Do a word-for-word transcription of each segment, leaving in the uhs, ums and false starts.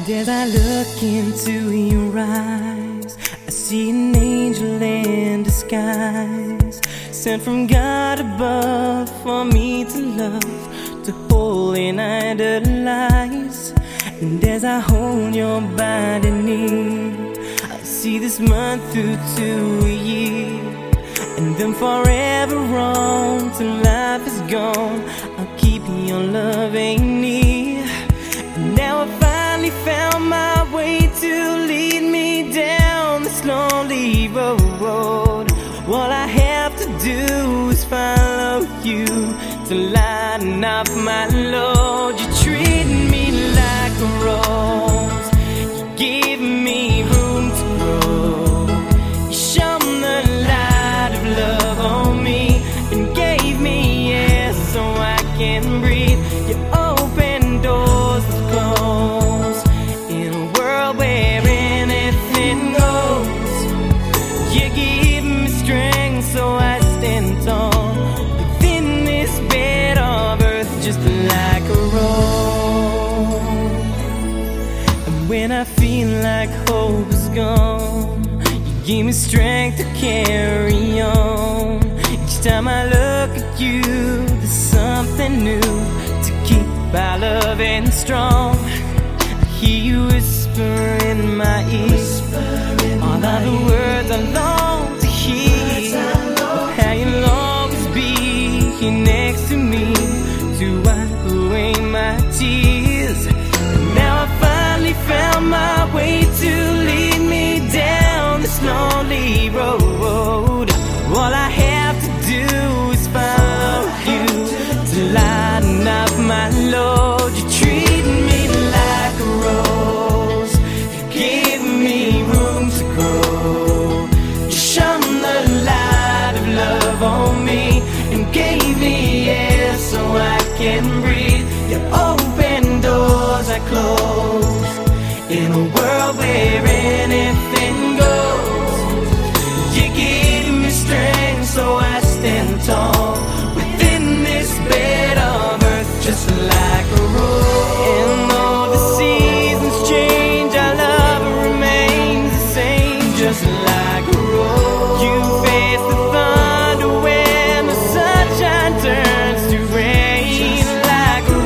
As I look into your eyes, I see an angel in disguise, sent from God above for me to love, to hold and idolize. And as I hold your body near, I see this month through to a year, and then forever on till life is gone, I'll keep your loving near. And now I finally found my way to lead me down this lonely road. All I have to do is follow you to lighten up my load. You treat me like a rose, you give me room to grow. You shone the light of love on me and gave me air so I can breathe. You open doors that close in a world where anything goes. You give me strength so I stand tall within this bed of earth, just like a rose. And when I feel like hope is gone, you give me strength to carry on. Each time I look at you, there's something new to keep our loving strong. I hear you whisper in my ear all of the words I long to hear, how you'll always be here next to me to wipe away my tears. And now I finally found my way to lead me down this lonely road. All I have to do is follow you to lighten up my load. You treat me like a rose, you give me room to grow. You shone the light of love on me and gave me air so I can breathe. You open doors I close in a world where anything goes. You give me strength so I stand tall within this bed of earth, just like a rose. And though the seasons change, our love remains the same, just like a rose. You face the thunder when the sunshine turns to rain, like a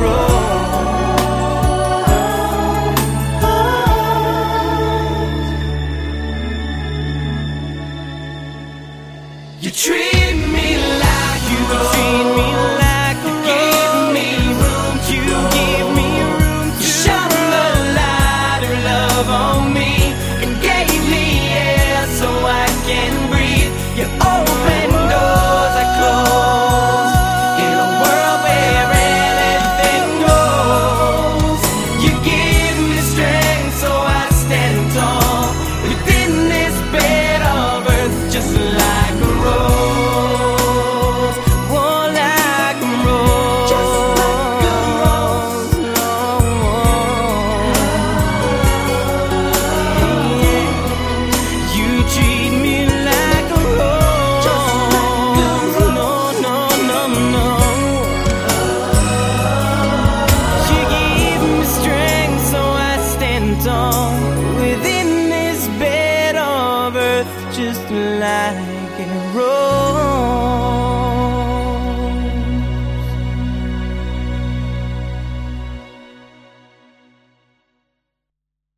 rose. You treat me like you treat me like a rose. Give me room, you give me room to shine the light of love on me and gave me air so I can breathe. You open doors I close in a world where anything goes. You give me strength so I stand tall within this bed of earth, just like a rose. Oh, like a rose, just like a rose. You treat me like a rose, just like a rose. No, no, no, no. You give me strength so I stand tall within this bed of earth, just like a rose.